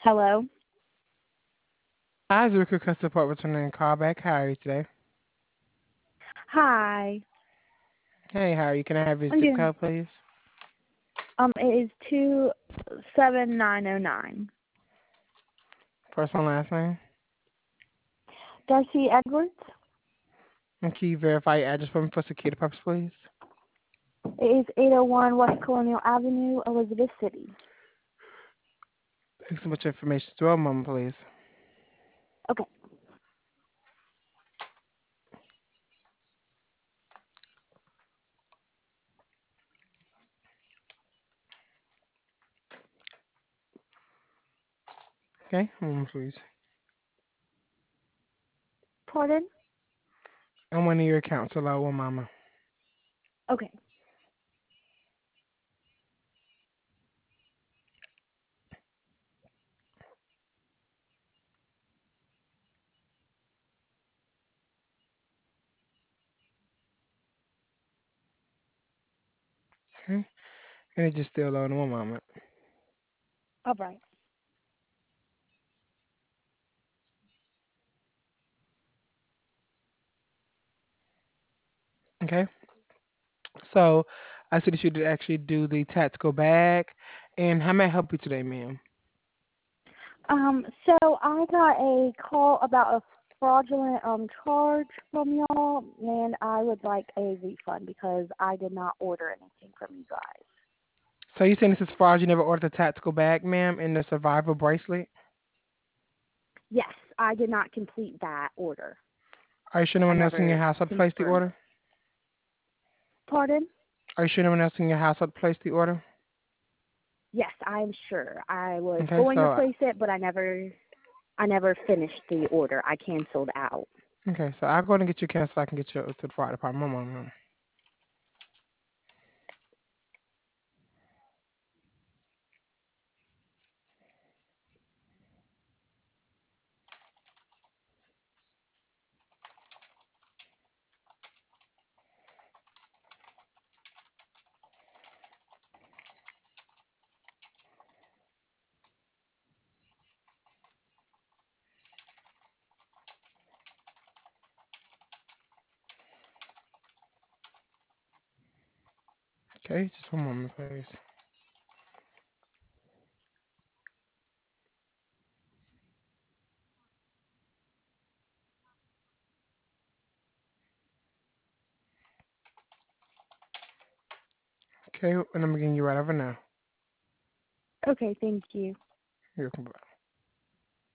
Hello. Hi, Zuka Customer Support returning call back. How are you today? Hi. Hey, how are you? Can I have your I'm zip doing. code, please? It is 27909. First and last name. Darcy Edwards. And can you verify your address for me for security purpose, please? It is 801 West Colonial Avenue, Elizabeth City. Thanks so much information. Throw a moment, please. Okay. Okay, a moment, please. Pardon? And one of your accounts, allow one mama. Okay. Okay, and it just still loading one moment. All right. Okay, so I see that you did actually do the tactical bag. And how may I help you today, ma'am? So I got a call about a fraudulent charge from y'all, and I would like a refund because I did not order anything from you guys. So you saying this is fraud? You never ordered the tactical bag, ma'am, and the survival bracelet? Yes, I did not complete that order. Are you sure no I one else in your never household placed the confirmed order? it. Pardon? Are you sure no one else in your household placed the order? Yes, I'm sure. I was Okay, going to so place it, but I never finished the order. I canceled out. okay, so I'll go ahead and get you canceled. I can get you to the fire department. One moment. Okay, just one moment, please. Okay, and I'm getting you right over now. Okay, thank you. You're welcome.